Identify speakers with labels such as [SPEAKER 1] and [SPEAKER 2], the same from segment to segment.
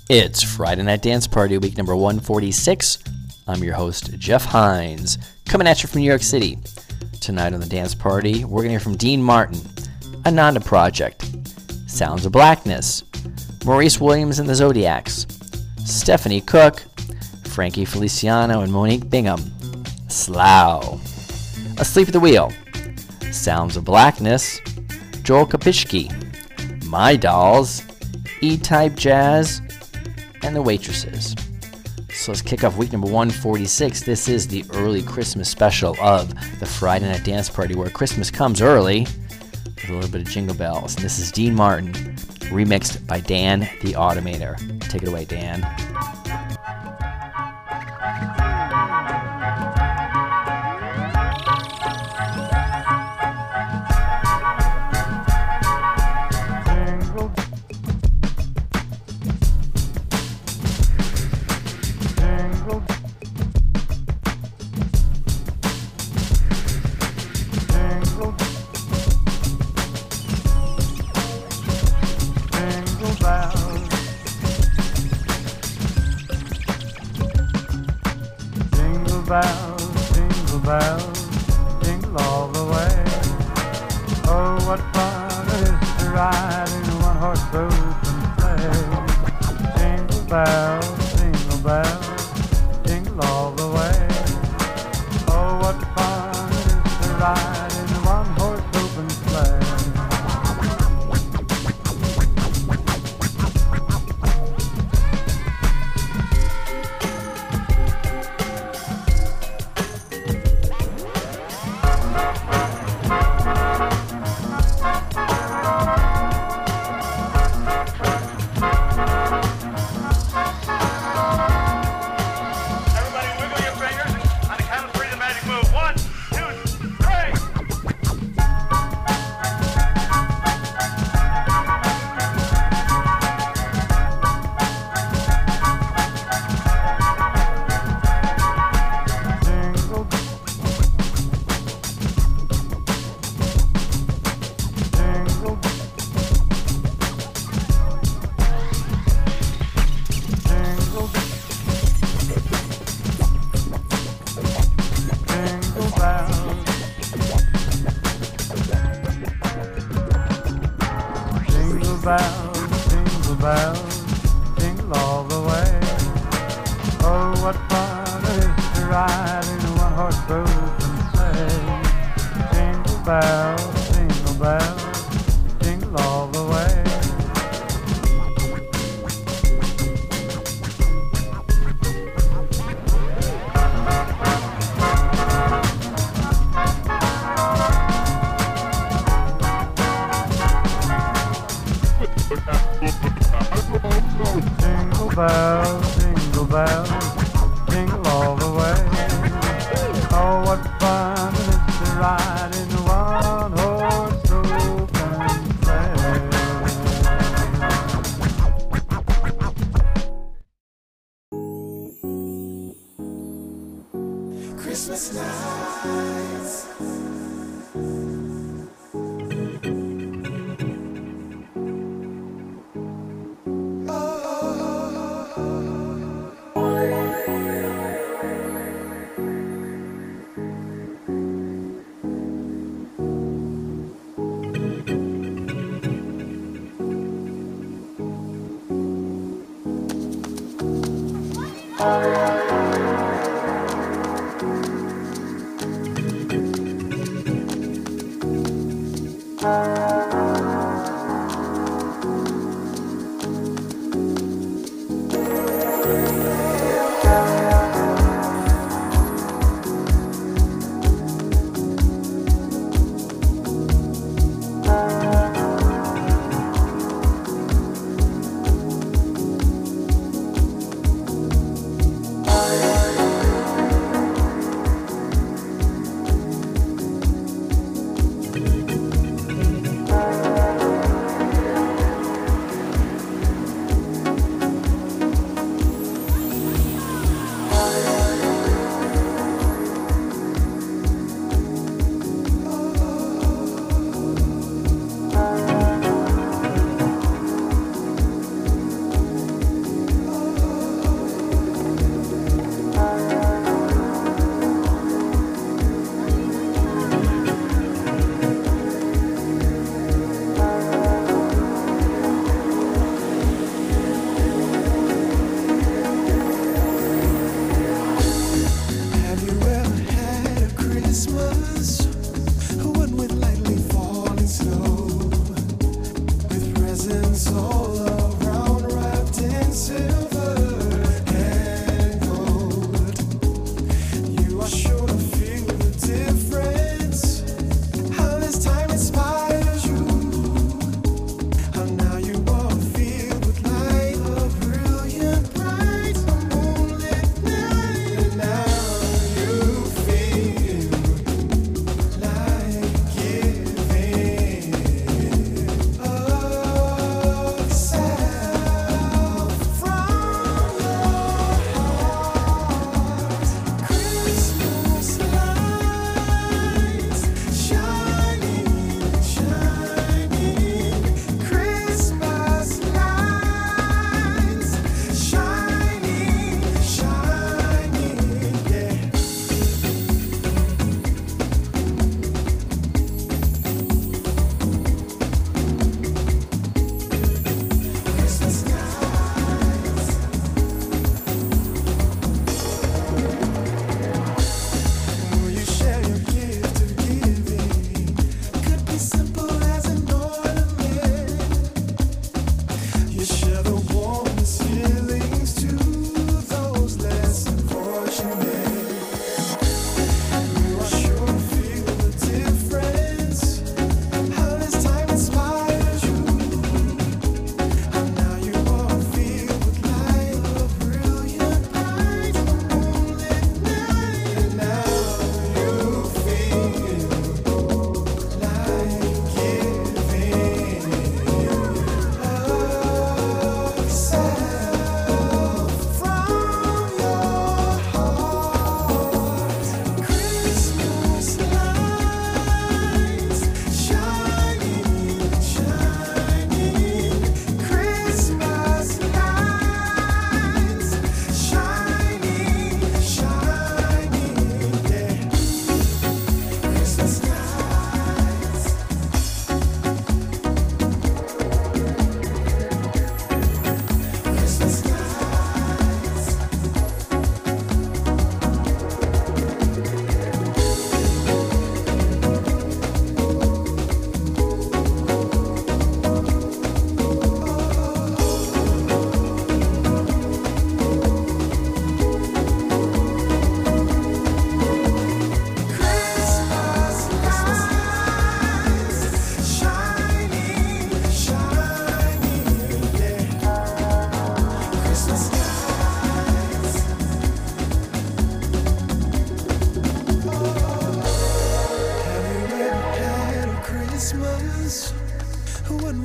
[SPEAKER 1] It's Friday Night Dance Party, week number 146. I'm your host, Jeff Hines, coming at you from New York City. Tonight on the Dance Party, we're going to hear from Dean Martin, Ananda Project, Sounds of Blackness, Maurice Williams and the Zodiacs, Stephanie Cook, Frankie Feliciano and Monique Bingham, Slough, Asleep at the Wheel, Sounds of Blackness, Joel Kopicki, My Dolls, E-Type Jazz, and The Waitresses. So let's kick off week number 146. This is the early Christmas special of the Friday Night Dance Party, where Christmas comes early with a little bit of Jingle Bells. And this is Dean Martin, remixed by Dan the Automator. Take it away, Dan.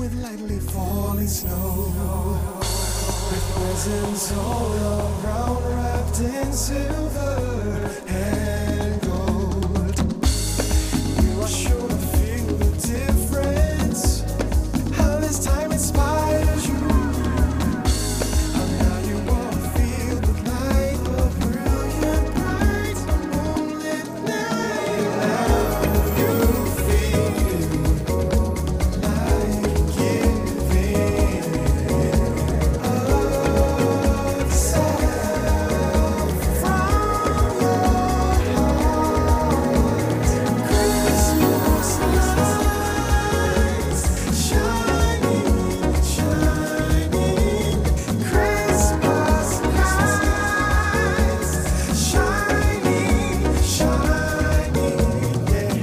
[SPEAKER 2] with lightly falling snow, with presents all around wrapped in silver and gold. You are sure to feel the difference, how this time inspires you. How now you want to feel the light of brilliant bright moonlit night. Now you feel like giving of self from your heart. Christmas lights shining, shining. Christmas lights shining, shining, yeah.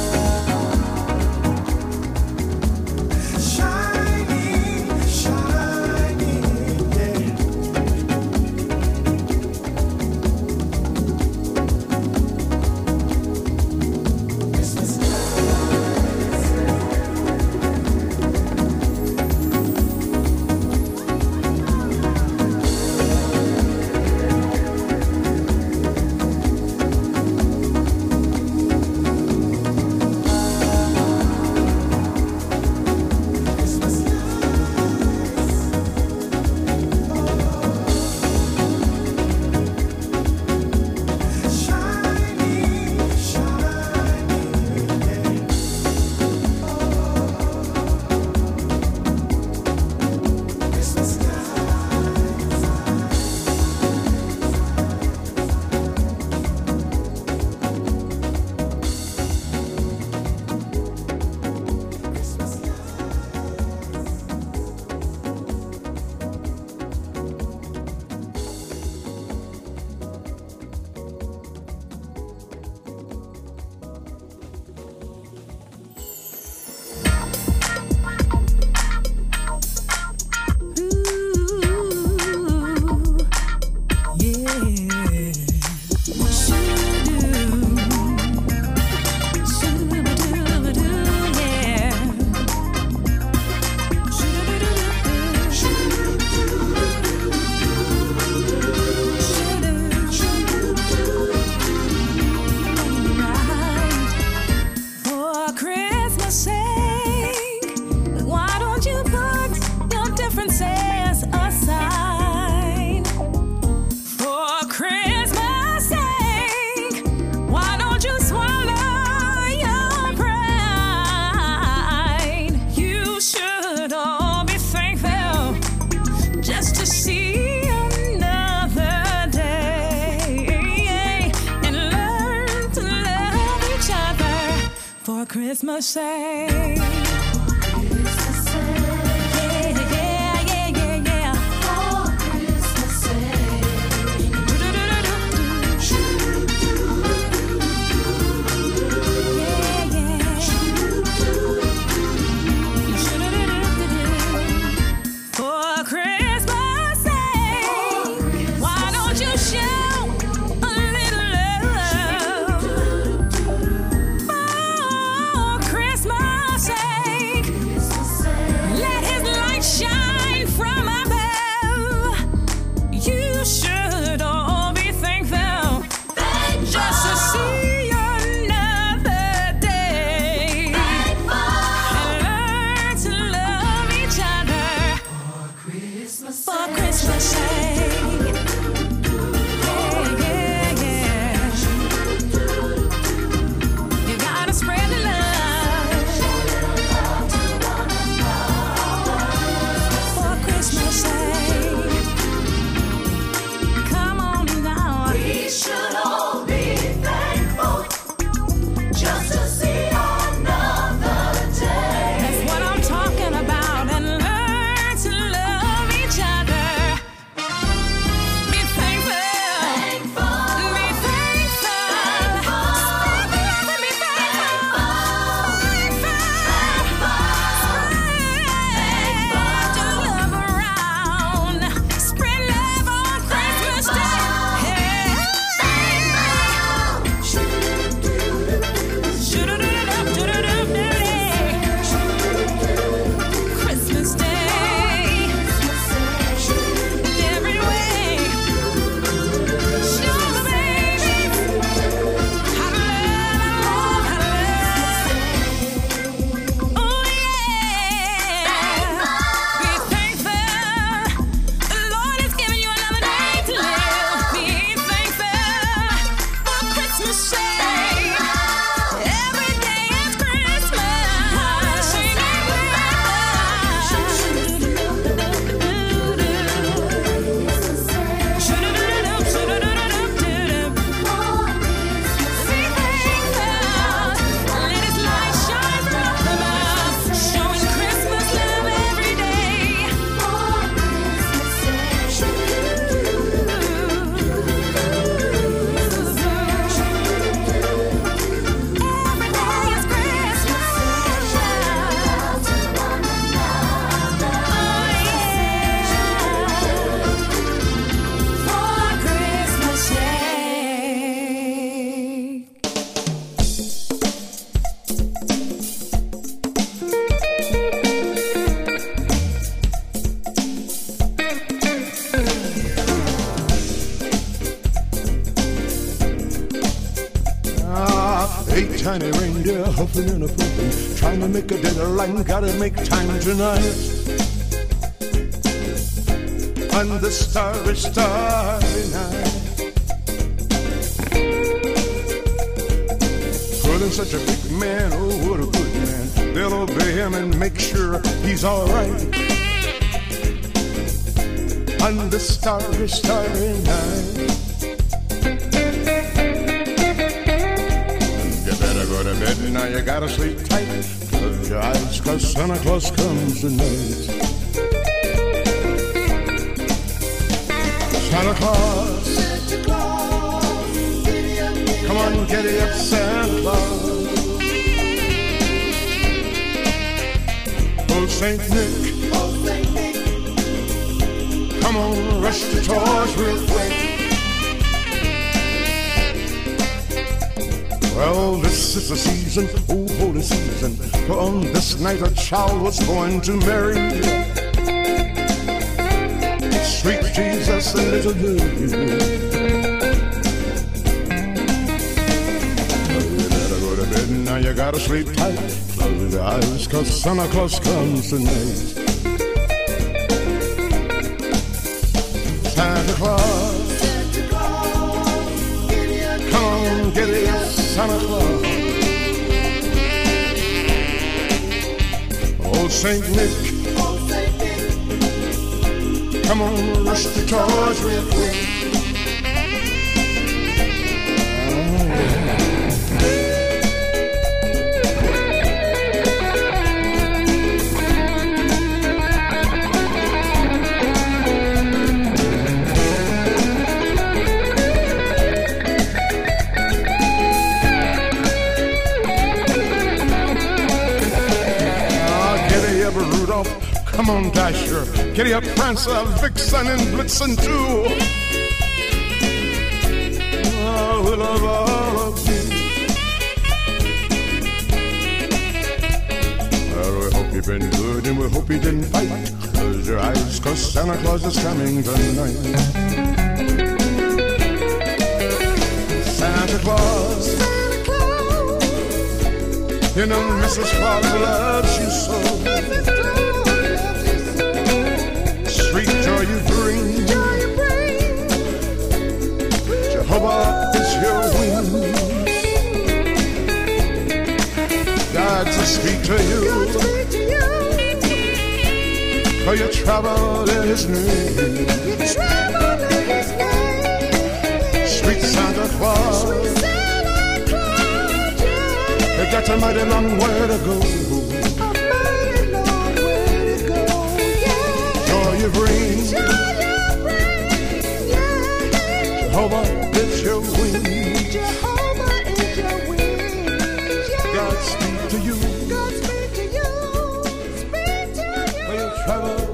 [SPEAKER 2] Shining, shining, yeah. Christmas shining, shining, yeah. Christmas For Christmas sake, why don't you put your differences aside? For Christmas sake, why don't you swallow your pride? You should all be thankful just to see another day and learn to love each other for Christmas sake. For Christmas sake, why don't you show a little love? For Christmas sake.
[SPEAKER 3] Tiny reindeer huffing and a puffing, trying to make a deadline, gotta make time tonight. On the starry, starry night, pulling such a big man, oh what a good man. They'll obey him and make sure he's alright. On the starry, starry night, go to bed and now you gotta sleep tight. Close your eyes, cause Santa Claus comes tonight. Santa Claus, Santa Claus, giddy up, come on, giddy up, Santa Claus. Oh, Saint Nick, oh, Saint Nick, come on, rush the toys real quick. Well, this is the season, oh holy season, for on this night a child was born to Mary. Sweet Jesus, a little baby. You better go to bed now, you gotta sleep tight. Close your eyes, cause Santa Claus comes tonight. Santa Claus, Santa Claus, giddy up, come on, giddy up, Santa Claus. Oh, Saint Nick, oh, Saint Nick, come on, rush the toys real quick. Come on, Dasher, giddy up, Prancer, Vixen, and Blitzen too. Oh, we love all of you. Well, we hope you've been good and we hope you didn't fight. Close your eyes, cause Santa Claus is coming tonight. Santa Claus, Santa Claus, you know Mrs. Claus loves you so. Sweet joy you bring, Jehovah is your wings. God to speak to you, for you travel in His name. Sweet Santa Claus, you got a mighty long way to go. You bring, Jehovah is your wings. Jehovah is your wings. God speak to you. God speak to you. Speak to you. When you travel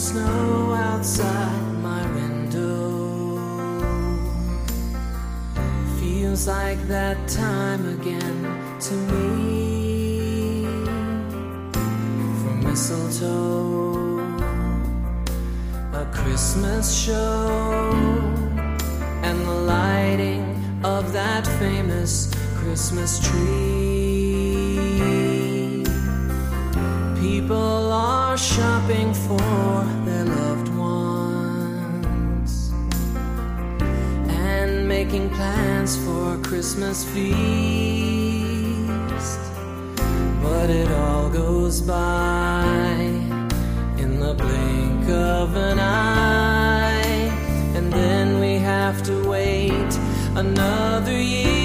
[SPEAKER 4] snow outside my window. Feels like that time again to me. From mistletoe, a Christmas show, and the lighting of that famous Christmas tree. People are shopping for their loved ones and making plans for a Christmas feast. But it all goes by in the blink of an eye, and then we have to wait another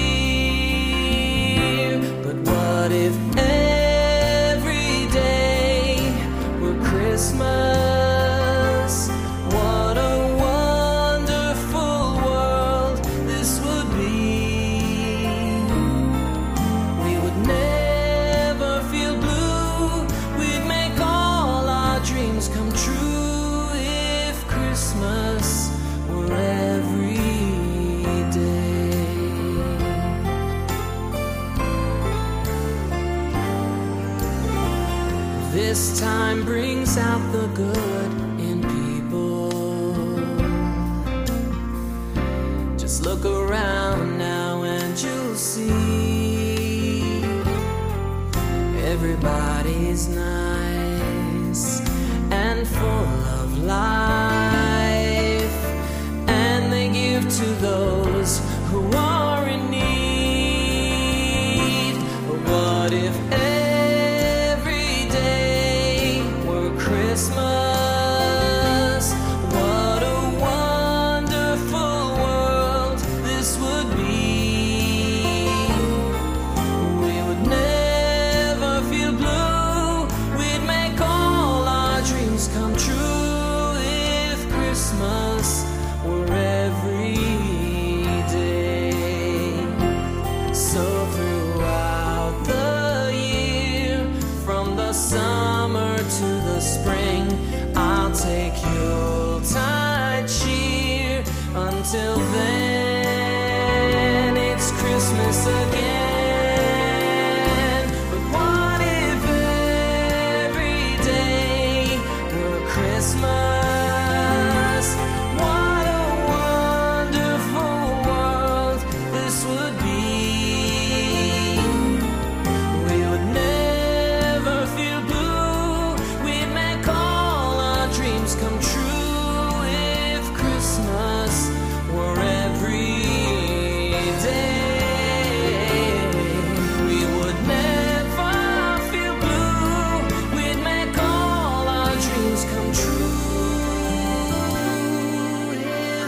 [SPEAKER 4] year. But what if every day were Christmas? What a wonderful world this would be. We would never feel blue. We'd make all our dreams come true if Christmas were every day. This time brings out the good in people. Just look around now and you'll see everybody's nice and full of life, and they give to those who are in need. But what if every day were Christmas? What a wonderful world this would be. We would never feel blue. We'd make all our dreams come true if Christmas were every day. So throughout the year, from the summer to the spring, I'll take Yuletide cheer. Until then, it's Christmas again. But what if every day were Christmas? What a wonderful world this would be. We would never feel blue. We'd make all our dreams come true if Christmas were every day. We would never feel blue. We'd make all our dreams come true if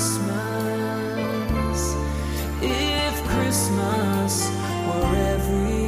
[SPEAKER 4] Christmas were every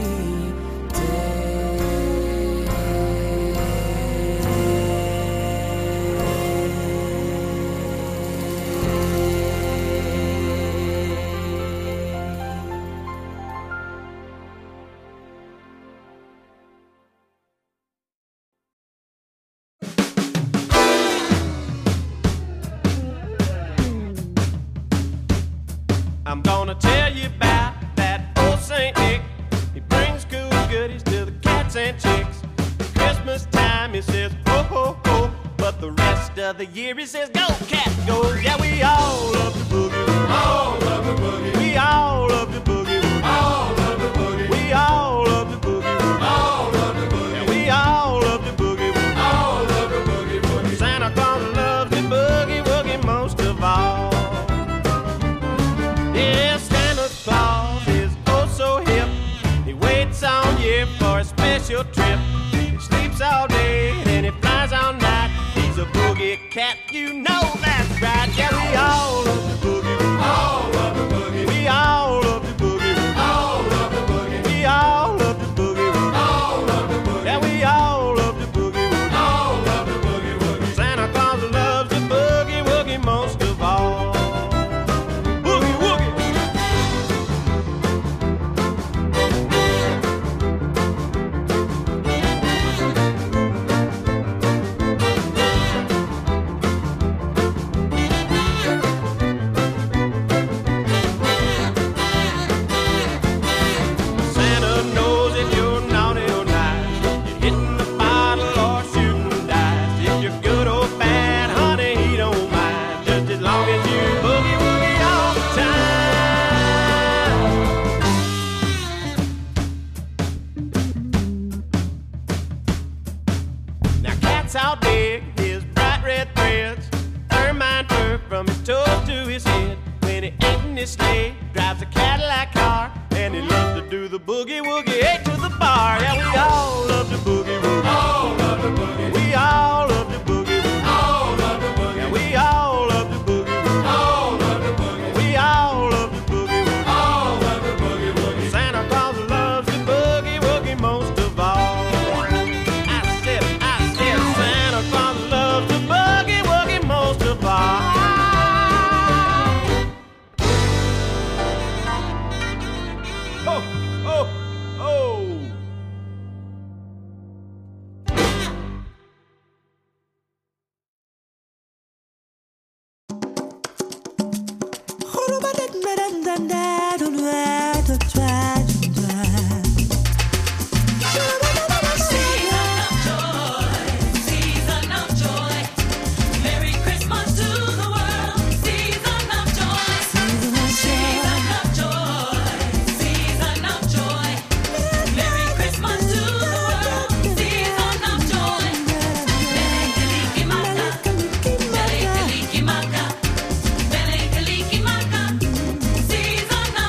[SPEAKER 5] I'm gonna tell you about that old Saint Nick. He brings cool goodies to the cats and chicks. At Christmas time he says ho ho ho, but the rest of the year he says go cat go. Yeah, we all love the boogie. All love the boogie. We all love the boogie. All love the boogie. We all love the boogie. All love the boogie. And we all love the boogie. All love the boogie woogie. Santa Claus loves the boogie woogie most of all. Yeah, Santa Claus is oh so hip. He waits all year for a special trip. He sleeps all day and he flies all night. He's a boogie cat, you know that's right. Yeah, we all love the boogie. All love the boogie. We all love the boogie. All love the boogie. We all love the boogie. All love the boogie. Yeah, we all love the boogie. All love the boogie woogie. Santa Claus loves the boogie woogie most of all. Boogie woogie. lights out big, his bright red threads, ermine fur from his toes to his head. When he ain't in his sleigh, drives a Cadillac car, and he loves to do the boogie woogie, hey, to the bar. Yeah, we all love the boogie woogie. All love the boogie. We all love the boogie woogie. All love the boogie. Yeah, we all love the boogie woogie. All love the boogie. We all love the boogie woogie. All love the boogie woogie. Santa Claus loves the boogie woogie most of all. I said, Santa Claus loves the boogie woogie most of all. Ho, ho, ho.
[SPEAKER 6] Season of joy. Merry Christmas to the world. Season of joy. Season of joy. Season of joy. Merry Christmas to the world. Season of joy. Mele kalikimaka. Mele kalikimaka. Mele kalikimaka. Season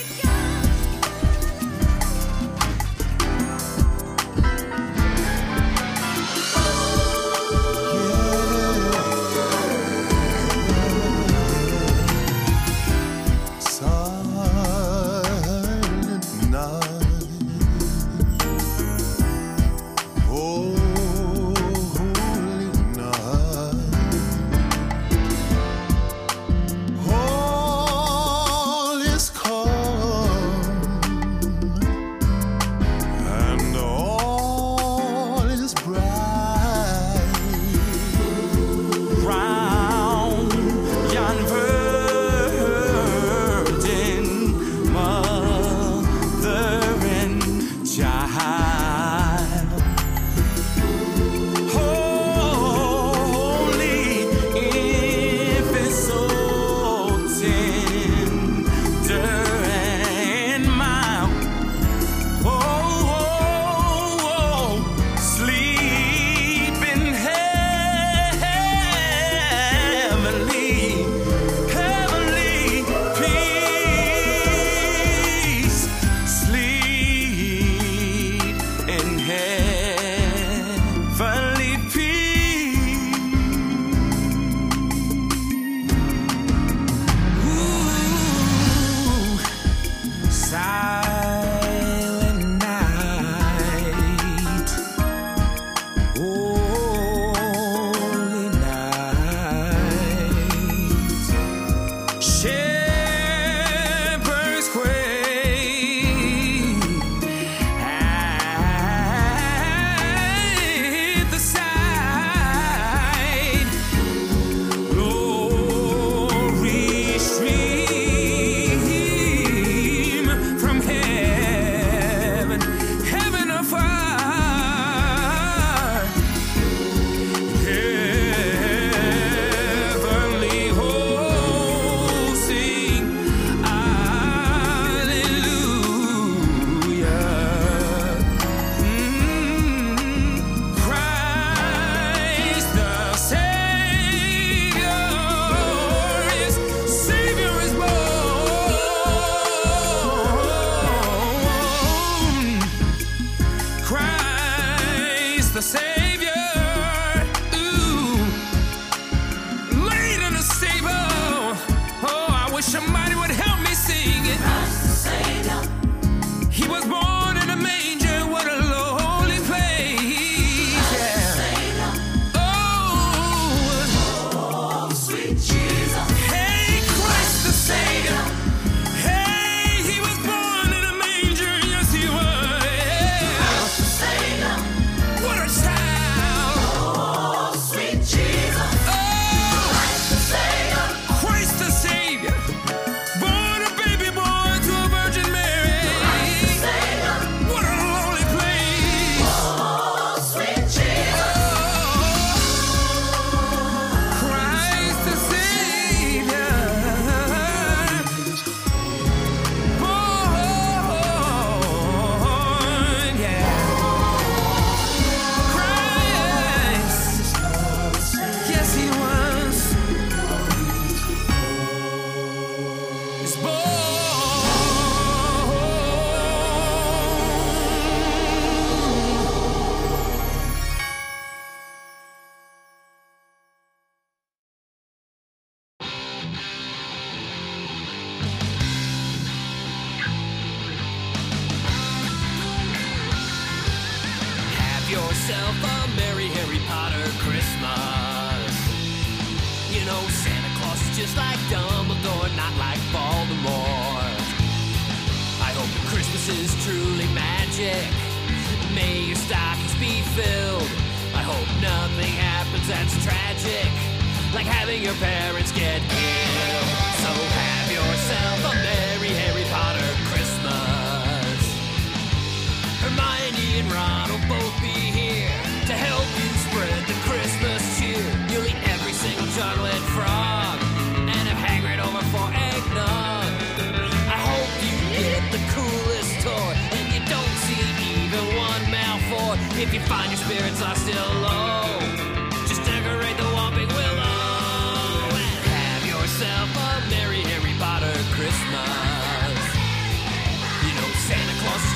[SPEAKER 3] Silent night, holy night, all is calm and all is bright. Round yon virgin mother and child, holy infant, so tender and mild. Sleep in heavenly peace. Sleep in heavenly peace. Ooh, silent night, holy night, shepherds quake at the sight. Glory stream from heaven, heaven afar. Heavenly hosts sing hallelujah. Christ the Savior is born. Christ the Savior, ooh, laid in a stable. Oh, I wish somebody would help me sing it. He was born in a manger, what a lowly place. Yeah. Oh, sweet Jesus. Hey, Christ the Savior. Hey, he was born in a manger, yes he was. What a child. Sweet Jesus. Oh, Christ the Savior. Born a baby boy to a Virgin Mary. What a lonely place. Sweet Jesus. Christ the Savior. Born, yeah. Christ. Yes, he was. Is born.
[SPEAKER 4] Have yourself a merry Harry Potter Christmas. You know Santa Claus is just like Dumbledore, not like Voldemort. I hope Christmas is truly magic. May your stockings be filled. I hope nothing happens that's tragic, like having your parents get killed. So have yourself a merry Harry Potter Christmas. Hermione and Ron will both be here to help you spread the Christmas cheer. You'll eat every single chocolate frog and have Hagrid over for eggnog. I hope you get the coolest toy and you don't see even one Malfoy. If you find your spirits are still low, just decorate the Whomping Willow and have yourself a merry Harry Potter Christmas.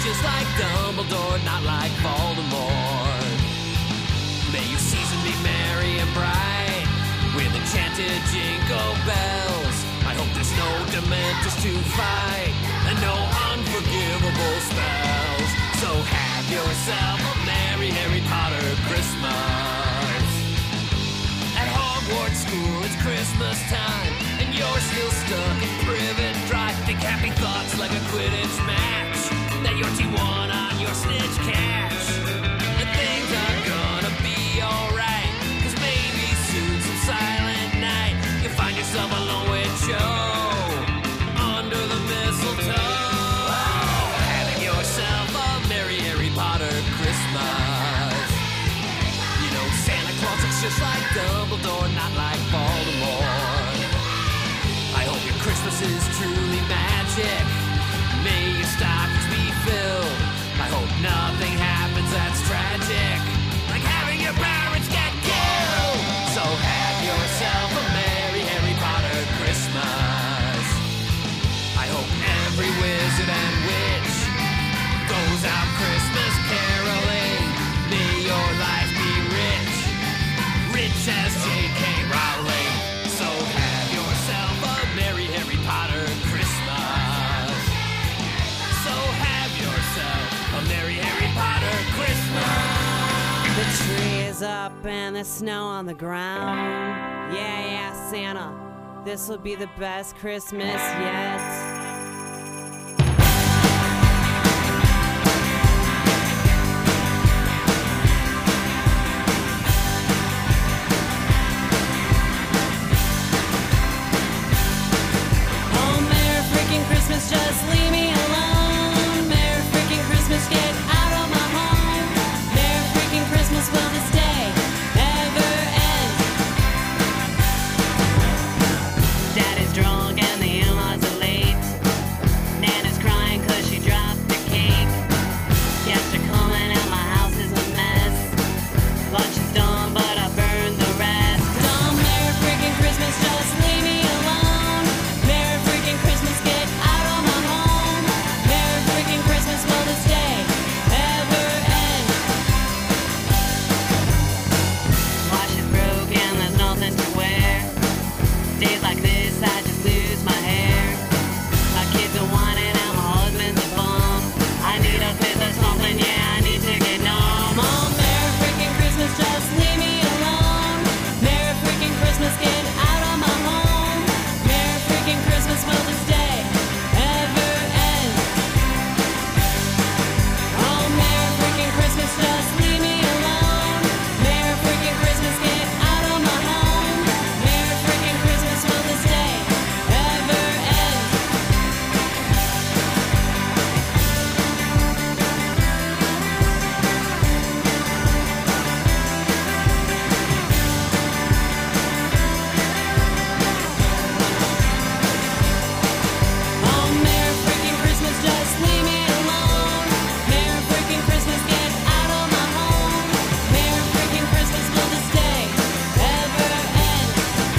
[SPEAKER 4] just like Dumbledore, not like Voldemort. May your season be merry and bright, with enchanted jingle bells. I hope there's no Dementors to fight, and no unforgivable spells. So have yourself a merry Harry Potter Christmas. At Hogwarts School it's Christmas time, and you're still stuck in Privet Drive. Think happy thoughts like a Quidditch match, that your team won on your snitch catch. And things are gonna be alright, cause maybe soon some silent night you'll find yourself alone with Joe under the mistletoe. Having yourself a merry Harry Potter Christmas. You know Santa Claus looks just like Dumbledore, not like Voldemort. I hope your Christmas is truly magic. May your stockings be filled. I hope nothing happens that's tragic, like having your parents get killed. So have yourself a merry Harry Potter Christmas. I hope every wizard and witch goes out Christmas caroling. May your life be rich, rich as J.K. Rowling. So have yourself a merry Harry Potter Christmas. So have yourself a merry Harry Potter Christmas.
[SPEAKER 7] The tree is up and the snow on the ground. Yeah, Santa, this will be the best Christmas yet. Christmas, just leave me alone. Merry freaking Christmas, get out of my home. Merry freaking Christmas, will this day ever end? Daddy's drunk and the in-laws are late. Nana's crying cause she dropped the cake. Guests are coming and my house is a mess. Lunch is done but I burned the rest. Dumb Merry freaking Christmas, just leave me alone. Merry freaking Christmas, get out of my home. Merry freaking Christmas, will this day ever end? Wash is broken, there's nothing to wear. Days like this, I just lose my hair. My kids are whining and my husband's a bum. I need a piece of something, yeah, I need to get numb. Oh, Merry freaking Christmas, just leave me alone. Merry freaking Christmas, get out of my home. Merry freaking Christmas, will this day ever end? Oh, Merry freaking Christmas, just leave me alone. Merry freaking Christmas, get out of my home. Merry freaking Christmas, will this day ever end? Oh, Merry freaking Christmas, just leave me alone. Merry freaking Christmas, get out of my home. Merry freaking Christmas, will this day ever end?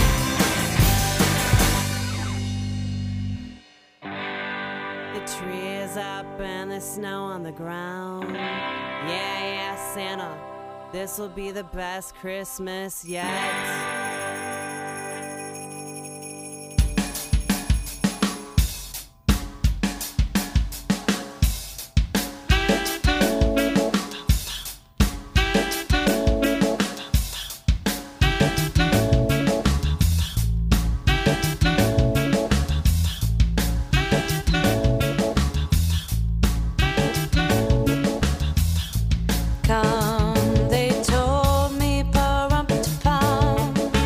[SPEAKER 7] The tree is up and the snow on the ground. Yeah, Santa, this will be the best Christmas yet. Come, they told me, pa-rum-pa-pum.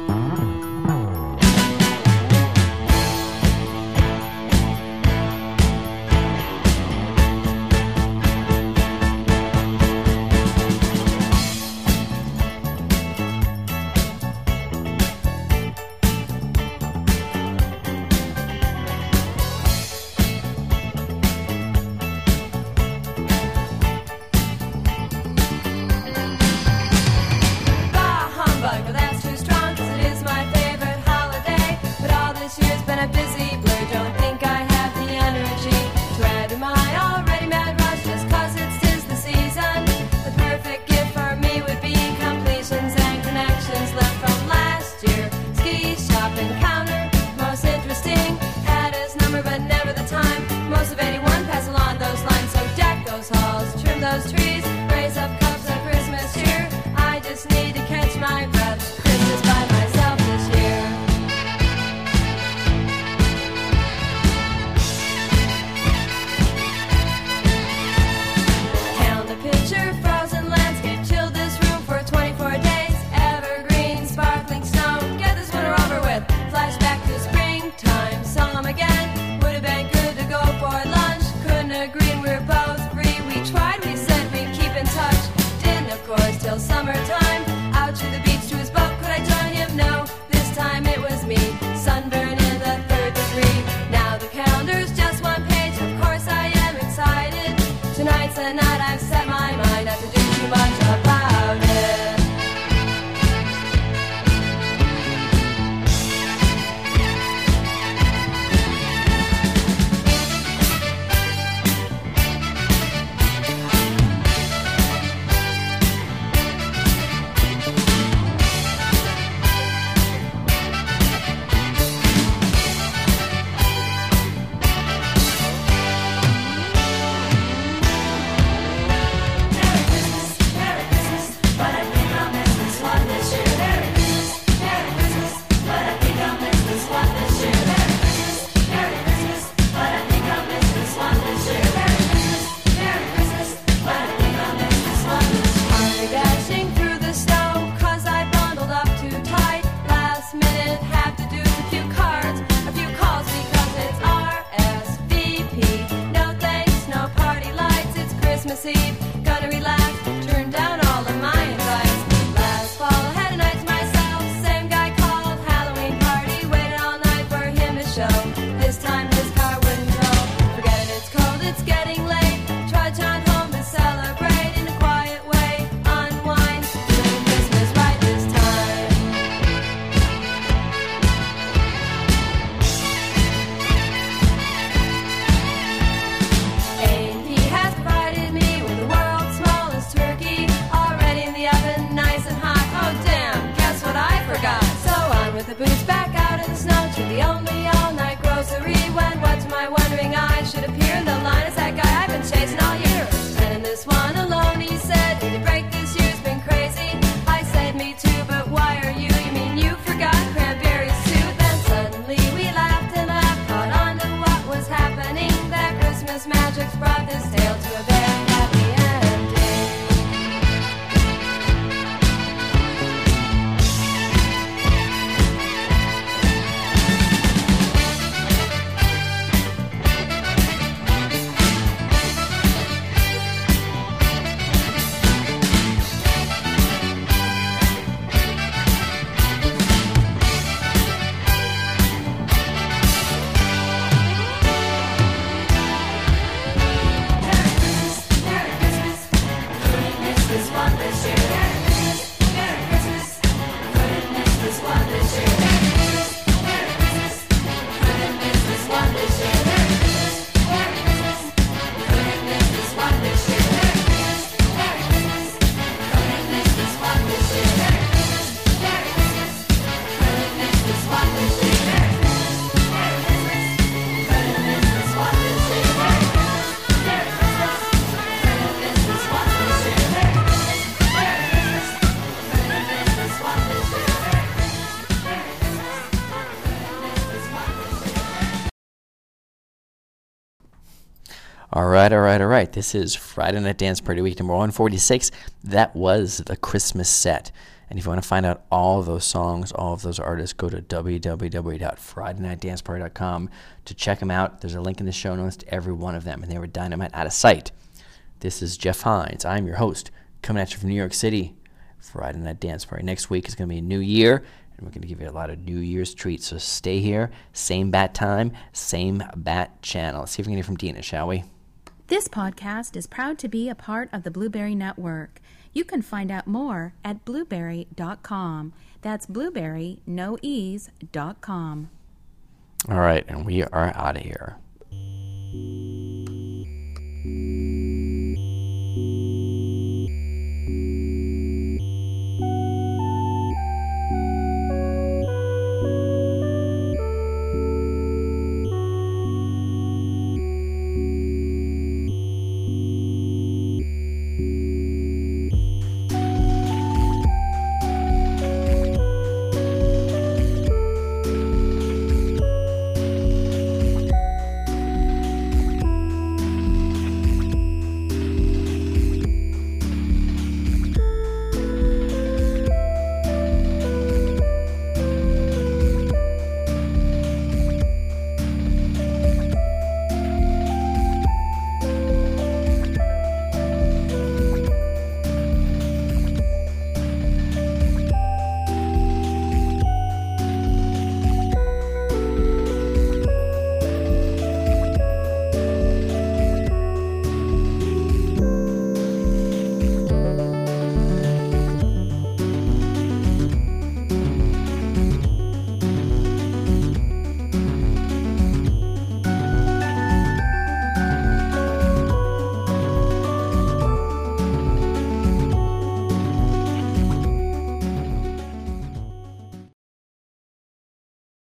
[SPEAKER 8] Bah humbug, but that's too strong 'cause it is my favorite holiday. But all this year's been a busy blur. Don't think I have the energy to add to my already mad rush just 'cause it's 'tis the season. The perfect gift for me would be completions and connections left from last year. Ski shop encounter, most interesting. Had his number but never the time. Most of 81 pass along those lines. So deck those halls, trim those trees, raise up cups of Christmas cheer. I just need to catch my breath. Christmas by myself this year. Count the picture, frozen landscape, chill this room for 24 days. Evergreen, sparkling snow, get this winter over with. Flashback to springtime, saw him again. Would have been good to go for lunch. Couldn't agree, and we're both free. We tried, we said we'd keep in touch. Didn't, of course, till summertime. Out to the beach to his boat, could I join him? No, this time it was me. Sunburn in the 3rd degree. Now the calendar's just one page. Of course I am excited. Tonight's the night I've set my mind not to do too much about it. Dashing through the snow 'cause I bundled up too tight. Last minute had to do a few cards, a few calls because it's RSVP. No thanks, no party lights. It's Christmas Eve. Gonna relax, turn down all of my invites. Last fall I had a night to myself. Same guy called Halloween party. Waited all night for him to show. This time his car wouldn't go. Forget it, it's cold, it's getting late. Trudge on home to celebrate in a quiet way. Unwind, doing Christmas right this time. A&P has provided me with the world's smallest turkey, already in the oven, nice and hot. Oh damn, guess what I forgot? So on with the boots, back out in the snow to the only all-night grocery. When what to my wondering eyes should appear in the line is that guy I've been chasing all year. And in this one alone, he said, "Need to break this year's been crazy." I said, "Me too, but why are you? You mean you forgot cranberries too?" Then suddenly we laughed and laughed, caught on to what was happening. That Christmas magic's brought this tale to a very happy ending.
[SPEAKER 1] All right. This is Friday Night Dance Party Week number 146. That was the Christmas set. And if you want to find out all of those songs, all of those artists, go to www.fridaynightdanceparty.com to check them out. There's a link in the show notes to every one of them, and they were dynamite out of sight. This is Jeff Hines. I'm your host, coming at you from New York City. Friday Night Dance Party. Next week is going to be a new year, and we're going to give you a lot of New Year's treats. So stay here, same bat time, same bat channel. Let's see if we can hear from Dina, shall we?
[SPEAKER 9] This podcast is proud to be a part of the Blueberry Network. You can find out more at blueberry.com. That's blueberry, no ease.com.
[SPEAKER 1] All right, and we are out of here.